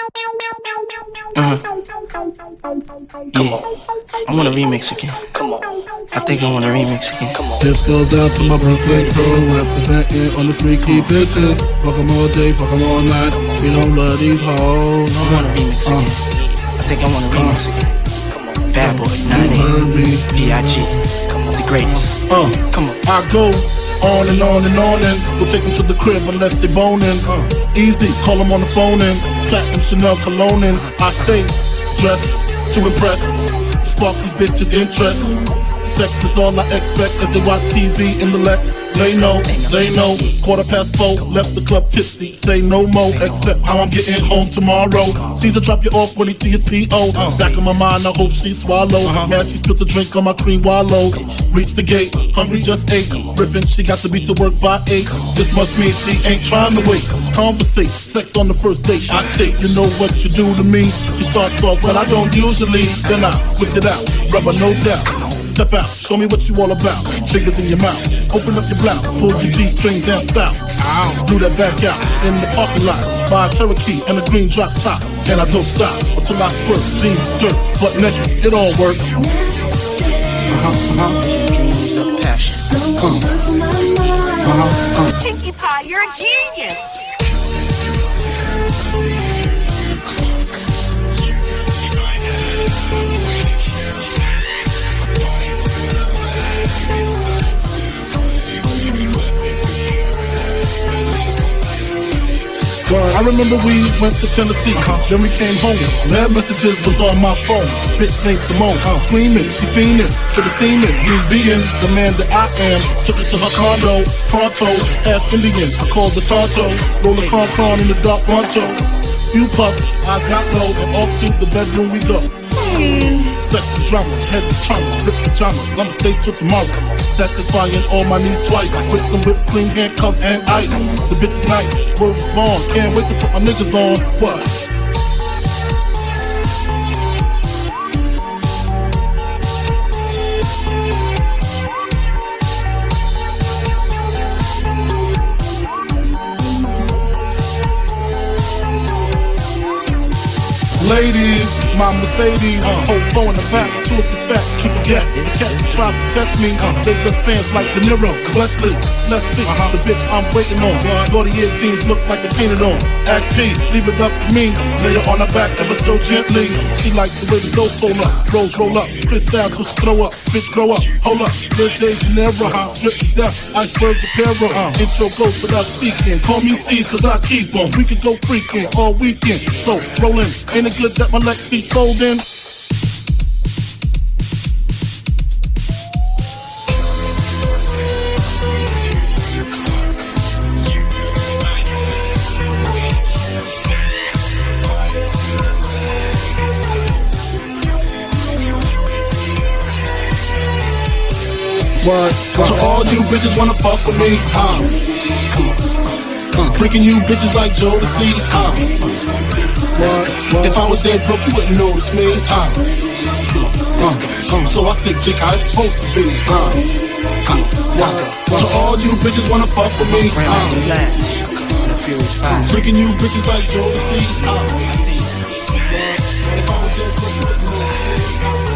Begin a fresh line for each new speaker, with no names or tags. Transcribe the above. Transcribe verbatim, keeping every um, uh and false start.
Uh-huh. Yeah, I want a remix again. Come on. I think I want a remix again. Come on.
This goes out to my Brooklyn crew, representing on the freaky bitches. Fuck 'em all day, fuck 'em all night. We don't love these hoes.
I want a remix
uh,
again. I think I want a remix
uh,
again. Come on. Bad Boy, nine eight, B I G. Come on, the greatest.
Uh,
come on.
I go on and on and on and go take them to the crib unless they boning. Uh, easy, call them on the phone and platinum Chanel cologne and I stay dressed to impress, spark these bitches' interest. Sex is all I expect as they watch T V in the Lex. They know, they know, quarter past four, left the club tipsy. Say no more, except how I'm getting home tomorrow. Caesar drop you off when he see his P O. Back in my mind, I hope she swallow. Man, she spilled the drink on my cream wallow. Reach the gate, hungry just ate. Rippin', she got to be to work by eight. This must mean she ain't trying to wait. Conversate, sex on the first date. I state, you know what you do to me. You start talk, but I don't usually. Then I whip it out, rubber no doubt. Step out, show me what you all about. Fingers in your mouth, open up your blouse, pull your G-string down south. Do that back out in the parking lot. Buy a Cherokee and a green drop top, and I don't stop until I squirt. Jeans, skirt, butt naked, it all work. Uh-huh, uh-huh.
Dreams of passion.
Uh, uh-huh, uh.
Pinkie Pie, you're a genius.
I remember we went to Tennessee, then we came home. Mad messages was on my phone. Bitch named Simone, screaming, she fiending, to the semen. Me being the man that I am, took her to her condo, pronto, half Indian. I called the Tonto, roll a cron cron in the dark pronto. Few puffs, I got low, and off to the bedroom we go. Sex the drama, head the trauma, rip the drama. I'ma stay till tomorrow. Satisfying all my needs twice, with some whipped cream, handcuffs, and ice. The bitch is nice, word is born. Can't wait to put my niggas on. What? Ladies, my Mercedes, uh, whole four in the back, two of the fat, keep a gap. The cats try to test me, uh, they just fans like De Niro. Leslie, let's see, uh-huh. The bitch I'm waiting on. forty-year jeans look like they painted on. Act P, leave it up to me, lay her on her back ever so gently. She likes the way the doors roll up, rolls roll up, Chris down to throw up, bitch grow up, hold up. Good day, Genera, uh, drip to death, iceberg to para. Uh, intro goes without speaking, call me C's cause I keep on. We could go freaking all weekend, so rollin', ain't it good that my Lexi's folding? What? So all you bitches wanna fuck with me? Uh. Freaking you bitches like Jodeci. Uh. What? What? If I was dead broke, you wouldn't notice me. Uh. Uh. So I think dick how it's supposed to be. Uh. Uh. So all you bitches wanna fuck with me? Uh. Freaking you bitches like Jodeci. Uh. If I was dead broke, you wouldn't notice me.